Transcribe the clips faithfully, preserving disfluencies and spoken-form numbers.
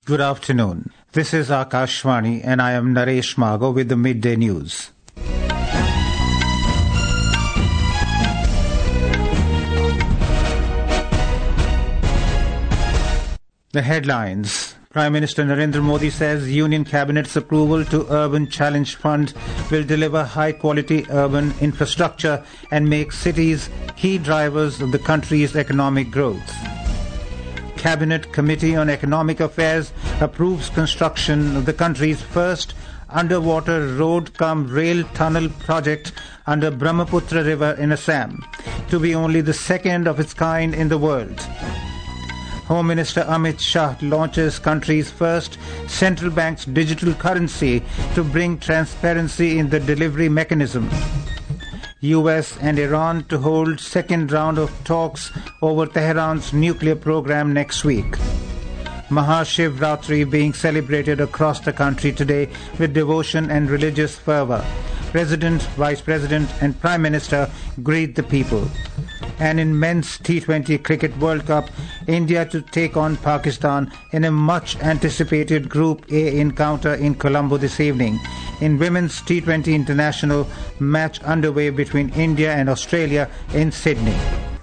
Good afternoon. This is Akashvani and I am Naresh Mago with the Midday News. The headlines. Prime Minister Narendra Modi says Union Cabinet's approval to Urban Challenge Fund will deliver high-quality urban infrastructure and make cities key drivers of the country's economic growth. Cabinet Committee on Economic Affairs approves construction of the country's first underwater road-cum-rail tunnel project under Brahmaputra River in Assam, to be only the second of its kind in the world. Home Minister Amit Shah launches country's first central bank's digital currency to bring transparency in the delivery mechanism. U S and Iran to hold second round of talks over Tehran's nuclear program next week. Mahashivratri being celebrated across the country today with devotion and religious fervour. President, Vice President and Prime Minister greet the people. And in men's T twenty Cricket World Cup, India to take on Pakistan in a much-anticipated Group A encounter in Colombo this evening. In women's T twenty International, match underway between India and Australia in Sydney.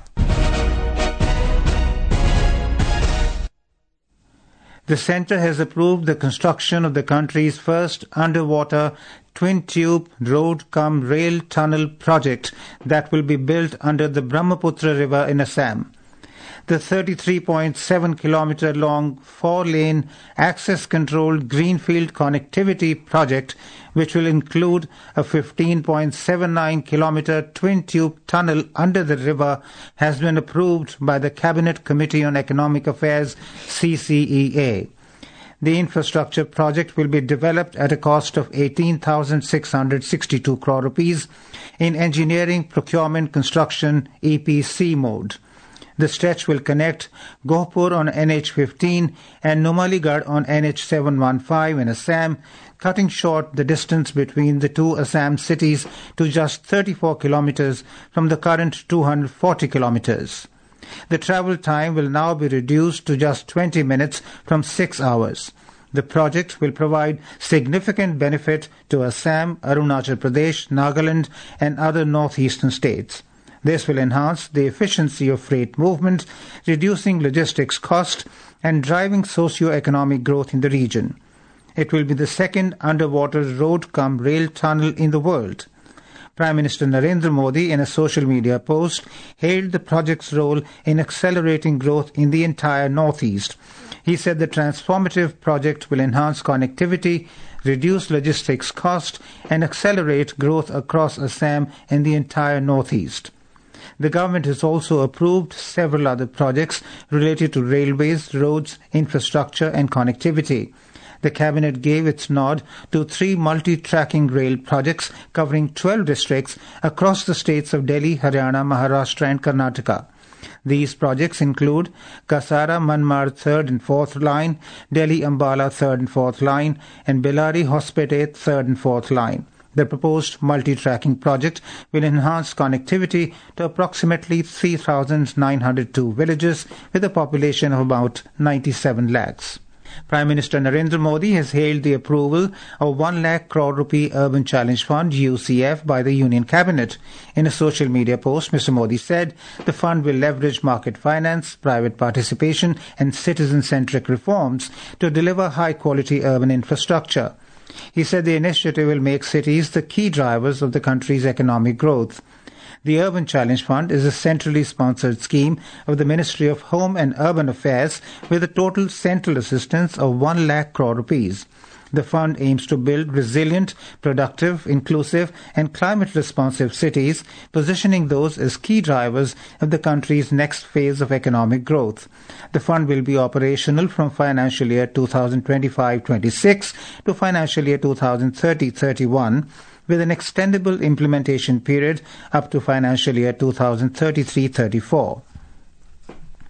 The centre has approved the construction of the country's first underwater twin-tube road-cum-rail tunnel project that will be built under the Brahmaputra River in Assam. The thirty-three point seven kilometre long four-lane access-controlled greenfield connectivity project, which will include a fifteen point seven nine kilometre twin-tube tunnel under the river, has been approved by the Cabinet Committee on Economic Affairs, C C E A. The infrastructure project will be developed at a cost of eighteen thousand six hundred sixty-two crore rupees in engineering, procurement, construction, E P C mode. The stretch will connect Gohpur on N H fifteen and Numaligarh on N H seven fifteen in Assam, cutting short the distance between the two Assam cities to just thirty-four kilometres from the current two hundred forty kilometres. The travel time will now be reduced to just twenty minutes from six hours. The project will provide significant benefit to Assam, Arunachal Pradesh, Nagaland and other northeastern states. This will enhance the efficiency of freight movement, reducing logistics cost and driving socio-economic growth in the region. It will be the second underwater road-cum-rail tunnel in the world. Prime Minister Narendra Modi, in a social media post, hailed the project's role in accelerating growth in the entire Northeast. He said the transformative project will enhance connectivity, reduce logistics cost, and accelerate growth across Assam and the entire Northeast. The government has also approved several other projects related to railways, roads, infrastructure, and connectivity. The Cabinet gave its nod to three multi-tracking rail projects covering twelve districts across the states of Delhi, Haryana, Maharashtra and Karnataka. These projects include Kasara-Manmad third and fourth line, Delhi-Ambala third and fourth line, and Bellary-Hospete third and fourth line. The proposed multi-tracking project will enhance connectivity to approximately three thousand nine hundred two villages with a population of about ninety-seven lakhs. Prime Minister Narendra Modi has hailed the approval of one lakh crore rupee Urban Challenge Fund U C F by the Union Cabinet. In a social media post, Mister Modi said the fund will leverage market finance, private participation and citizen-centric reforms to deliver high-quality urban infrastructure. He said the initiative will make cities the key drivers of the country's economic growth. The Urban Challenge Fund is a centrally sponsored scheme of the Ministry of Home and Urban Affairs with a total central assistance of one lakh crore rupees. The fund aims to build resilient, productive, inclusive and climate-responsive cities, positioning those as key drivers of the country's next phase of economic growth. The fund will be operational from financial year twenty twenty-five twenty-six to financial year twenty thirty thirty-one, with an extendable implementation period up to financial year twenty thirty-three thirty-four.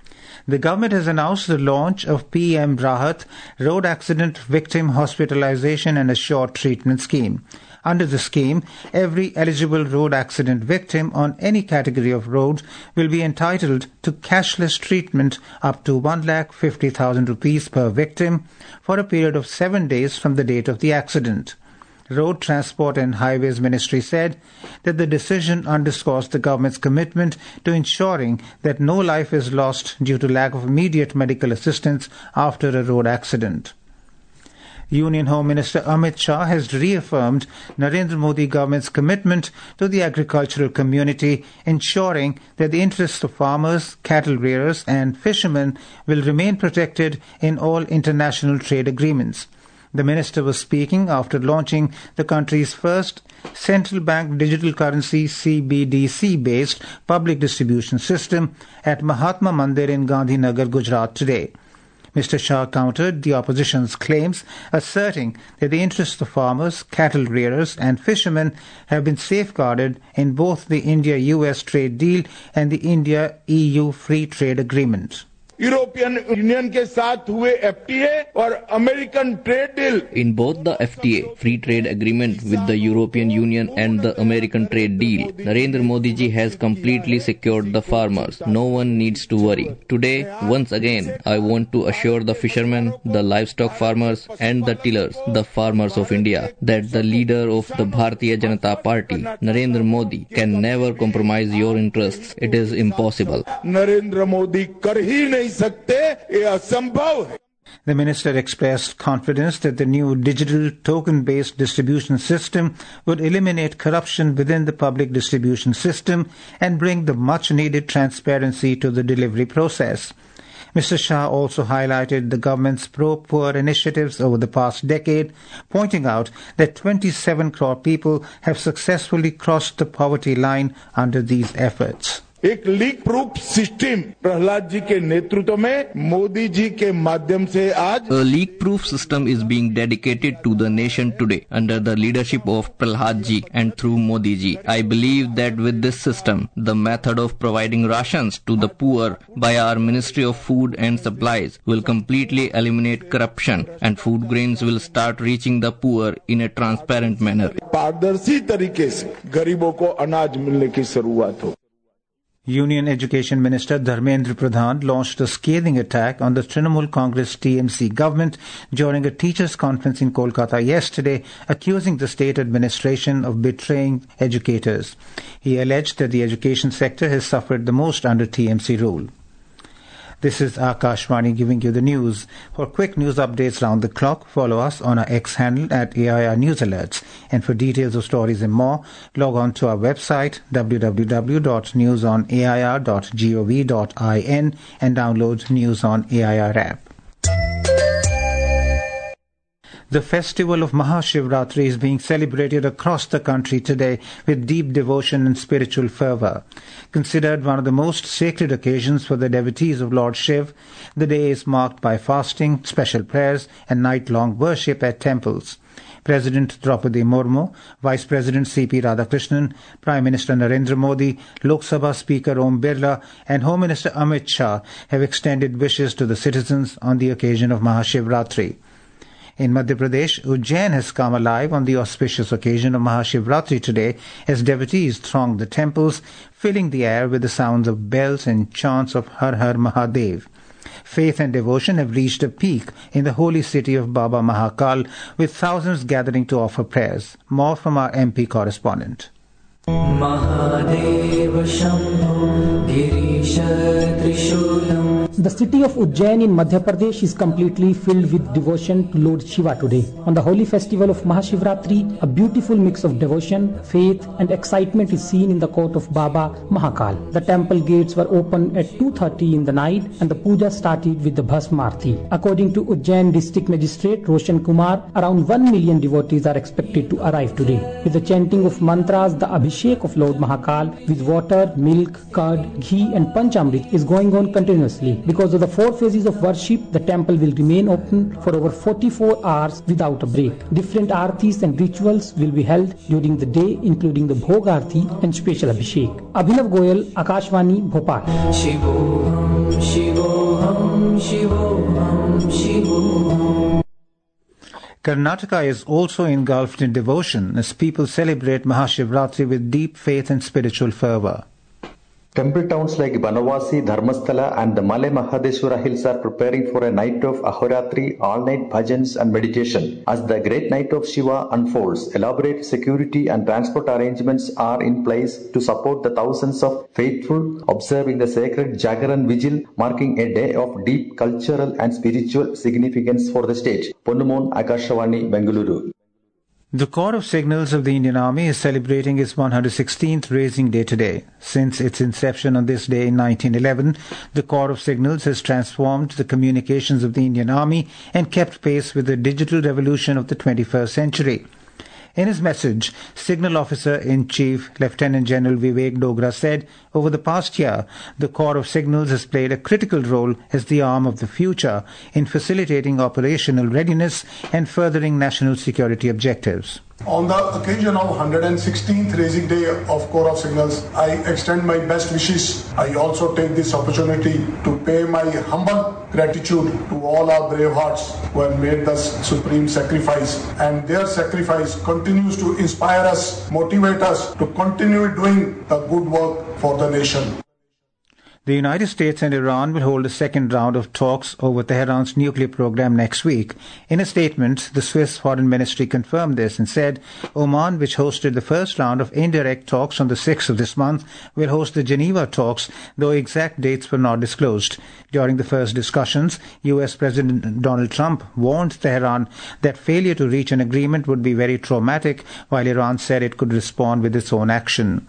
The government has announced the launch of P M Rahat, Road Accident Victim Hospitalization and Assured Treatment Scheme. Under the scheme, every eligible road accident victim on any category of roads will be entitled to cashless treatment up to one lakh fifty thousand rupees per victim for a period of seven days from the date of the accident. Road Transport and Highways Ministry said that the decision underscores the government's commitment to ensuring that no life is lost due to lack of immediate medical assistance after a road accident. Union Home Minister Amit Shah has reaffirmed Narendra Modi government's commitment to the agricultural community, ensuring that the interests of farmers, cattle rearers and fishermen will remain protected in all international trade agreements. The minister was speaking after launching the country's first central bank digital currency C B D C-based public distribution system at Mahatma Mandir in Gandhinagar, Gujarat today. Mister Shah countered the opposition's claims, asserting that the interests of farmers, cattle rearers and fishermen have been safeguarded in both the India U S trade deal and the India E U free trade agreement. European union के साथ हुए F T A और American trade deal. In both the F T A, free trade agreement with the European Union and the American trade deal, Narendra Modi ji has completely secured the farmers. No one needs to worry. Today, once again, I want to assure the fishermen, the livestock farmers and the tillers, the farmers of India, that the leader of the Bharatiya Janata Party, Narendra Modi, can never compromise your interests. It is impossible. Narendra Modi कर ही नहीं सकते, ये असंभव है. The minister expressed confidence that the new digital token-based distribution system would eliminate corruption within the public distribution system and bring the much-needed transparency to the delivery process. Mister Shah also highlighted the government's pro-poor initiatives over the past decade, pointing out that twenty-seven crore people have successfully crossed the poverty line under these efforts. एक leak proof system Prahlad ji के नेतृत्व में मोदी जी के माध्यम से आज A leak proof system is being dedicated to the nation today under the leadership of Prahlad ji and through Modi ji. I believe that with this system, the method of providing rations to the poor by our Ministry of Food and Supplies will completely eliminate corruption and food grains will start reaching the poor in a transparent manner. पारदर्शी तरीके से गरीबों को अनाज मिलने की शुरुआत हो. Union Education Minister Dharmendra Pradhan launched a scathing attack on the Trinamool Congress T M C government during a teachers' conference in Kolkata yesterday, accusing the state administration of betraying educators. He alleged that the education sector has suffered the most under T M C rule. This is Akashvani giving you the news. For quick news updates round the clock, follow us on our X handle at A I R News Alerts. And for details of stories and more, log on to our website w w w dot news on a i r dot gov dot in and download News on A I R app. The festival of Mahashivratri is being celebrated across the country today with deep devotion and spiritual fervor. Considered one of the most sacred occasions for the devotees of Lord Shiv, the day is marked by fasting, special prayers and night-long worship at temples. President Draupadi Murmu, Vice President C P Radhakrishnan, Prime Minister Narendra Modi, Lok Sabha Speaker Om Birla and Home Minister Amit Shah have extended wishes to the citizens on the occasion of Mahashivratri. In Madhya Pradesh, Ujjain has come alive on the auspicious occasion of Mahashivratri today as devotees throng the temples, filling the air with the sounds of bells and chants of Har Har Mahadev. Faith and devotion have reached a peak in the holy city of Baba Mahakal, with thousands gathering to offer prayers. More from our M P correspondent. The city of Ujjain in Madhya Pradesh is completely filled with devotion to Lord Shiva today. On the holy festival of Mahashivratri, a beautiful mix of devotion, faith and excitement is seen in the court of Baba Mahakal. The temple gates were opened at two thirty in the night and the puja started with the Bhasma Aarti. According to Ujjain District Magistrate Roshan Kumar, around one million devotees are expected to arrive today. With the chanting of mantras, the Abhishek of Lord Mahakal with water, milk, curd, ghee and Panchamrit is going on continuously. Because of the four phases of worship, the temple will remain open for over forty-four hours without a break. Different aartis and rituals will be held during the day, including the Bhog Aarti and special Abhishek. Abhinav Goyal, Akashvani, Bhopal. Shivoham, Shivoham, Shivoham, Shivoham. Karnataka is also engulfed in devotion as people celebrate Mahashivratri with deep faith and spiritual fervor. Temple towns like Banavasi, Dharmasthala and the Male Mahadeshwara hills are preparing for a night of Ahoratri, all-night bhajans and meditation. As the great night of Shiva unfolds, elaborate security and transport arrangements are in place to support the thousands of faithful observing the sacred Jagaran Vigil, marking a day of deep cultural and spiritual significance for the state. Ponnumon, Akashvani, Bengaluru. The Corps of Signals of the Indian Army is celebrating its one hundred sixteenth Raising Day today. Since its inception on this day in nineteen eleven, the Corps of Signals has transformed the communications of the Indian Army and kept pace with the digital revolution of the twenty-first century. In his message, Signal Officer-in-Chief Lieutenant General Vivek Dogra said, over the past year, the Corps of Signals has played a critical role as the arm of the future in facilitating operational readiness and furthering national security objectives. On the occasion of one hundred sixteenth Raising Day of Corps of Signals, I extend my best wishes. I also take this opportunity to pay my humble gratitude to all our brave hearts who have made this supreme sacrifice, and their sacrifice continues to inspire us, motivate us to continue doing the good work for the nation. The United States and Iran will hold a second round of talks over Tehran's nuclear program next week. In a statement, the Swiss Foreign Ministry confirmed this and said Oman, which hosted the first round of indirect talks on the sixth of this month, will host the Geneva talks, though exact dates were not disclosed. During the first discussions, U S President Donald Trump warned Tehran that failure to reach an agreement would be very traumatic, while Iran said it could respond with its own action.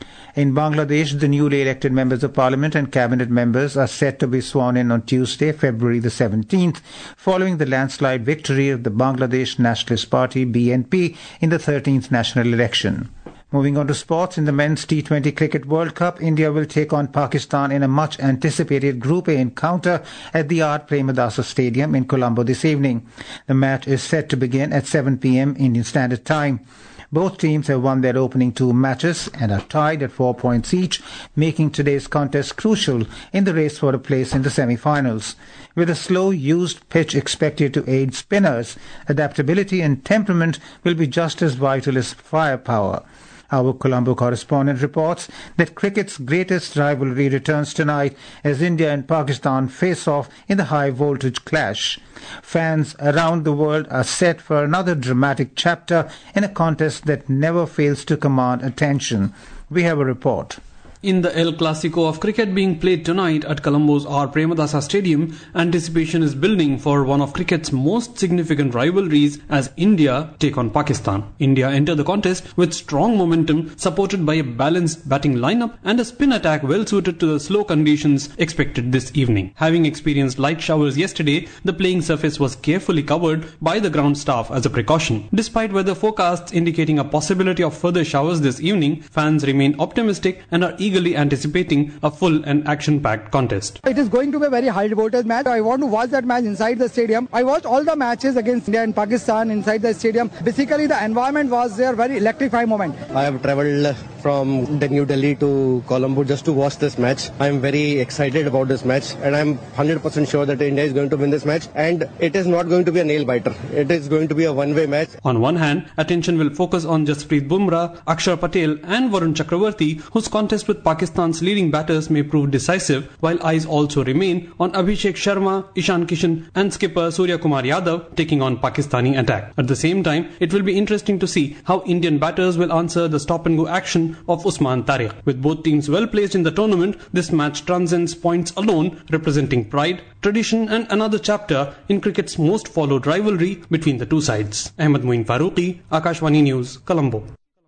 In Bangladesh, the newly elected members of parliament and cabinet members are set to be sworn in on Tuesday, February the seventeenth, following the landslide victory of the Bangladesh Nationalist Party, B N P, in the thirteenth national election. Moving on to sports, in the men's T twenty Cricket World Cup, India will take on Pakistan in a much-anticipated Group A encounter at the R. Premadasa Stadium in Colombo this evening. The match is set to begin at seven p.m. Indian Standard Time. Both teams have won their opening two matches and are tied at four points each, making today's contest crucial in the race for a place in the semi-finals. With a slow, used pitch expected to aid spinners, adaptability and temperament will be just as vital as firepower. Our Colombo correspondent reports that cricket's greatest rivalry returns tonight as India and Pakistan face off in the high-voltage clash. Fans around the world are set for another dramatic chapter in a contest that never fails to command attention. We have a report. In the El Clasico of cricket being played tonight at Colombo's R. Premadasa Stadium, anticipation is building for one of cricket's most significant rivalries as India take on Pakistan. India enter the contest with strong momentum, supported by a balanced batting lineup and a spin attack well suited to the slow conditions expected this evening. Having experienced light showers yesterday, the playing surface was carefully covered by the ground staff as a precaution. Despite weather forecasts indicating a possibility of further showers this evening, fans remain optimistic and are eager eagerly anticipating a full and action-packed contest. It is going to be a very high-voltage match. I want to watch that match inside the stadium. I watched all the matches against India and Pakistan inside the stadium. Basically, the environment was there, very electrifying moment. I have travelled from New Delhi to Colombo just to watch this match. I am very excited about this match and I am one hundred percent sure that India is going to win this match, and it is not going to be a nail-biter. It is going to be a one-way match. On one hand, attention will focus on Jasprit Bumrah, Akshar Patel and Varun Chakravarti, whose contest with Pakistan's leading batters may prove decisive, while eyes also remain on Abhishek Sharma, Ishan Kishan and skipper Surya Kumar Yadav taking on Pakistani attack. At the same time, it will be interesting to see how Indian batters will answer the stop-and-go action of Usman Tariq. With both teams well placed in the tournament, this match transcends points alone, representing pride, tradition and another chapter in cricket's most followed rivalry between the two sides. Ahmed Moin Farooqi, Akashvani News, Colombo.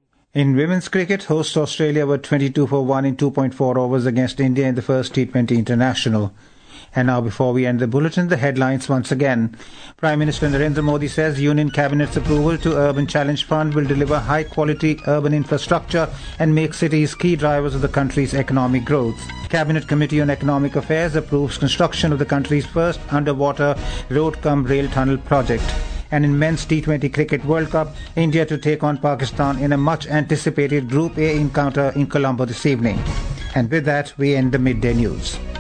In women's cricket, hosts Australia were twenty-two for one in two point four overs against India in the first T twenty International. And now, before we end the bulletin, the headlines once again. Prime Minister Narendra Modi says Union Cabinet's approval to Urban Challenge Fund will deliver high-quality urban infrastructure and make cities key drivers of the country's economic growth. Cabinet Committee on Economic Affairs approves construction of the country's first underwater road-cum-rail tunnel project. And in Men's T twenty Cricket World Cup, India to take on Pakistan in a much-anticipated Group A encounter in Colombo this evening. And with that, we end the midday news.